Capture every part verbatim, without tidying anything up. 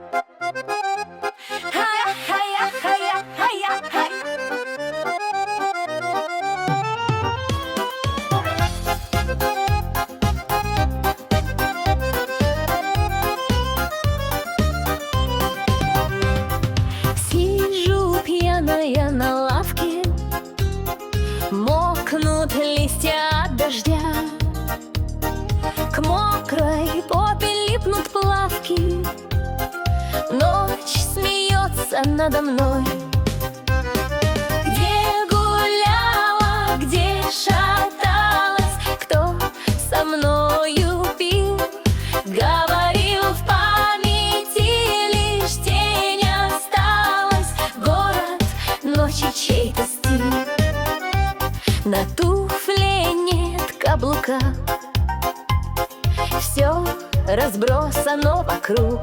Сижу пьяная на лавке, мокнут листья от дождя, к мокрой попе липнут плавки. Ночь смеется надо мной. Где гуляла, где шаталась, кто со мною пил, говорил, в памяти лишь тень осталась. Город, ночи, чей-то стиль. На туфле нет каблука, все разбросано вокруг.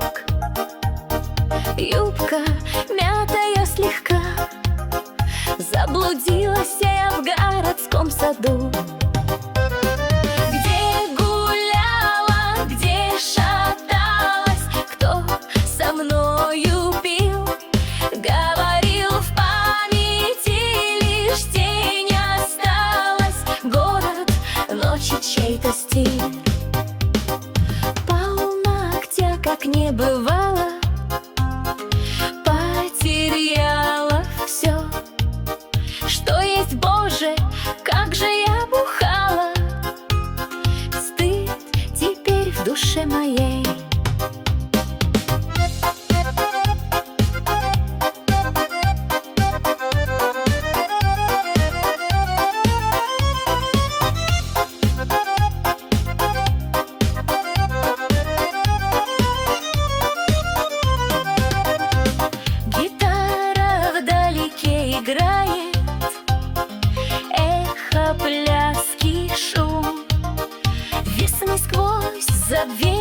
Юбка мятая слегка, заблудилась я в городском саду. Где гуляла, где шаталась, кто со мною пил, говорил, в памяти лишь тень осталась. Город, ночи, чей-то стиль. Полногтя, как не бывало, потеряла все, что есть, Боже, как же я бухала. Стыд теперь в душе моей. Играет эхо, пляски, шум, весны сквозь забвение.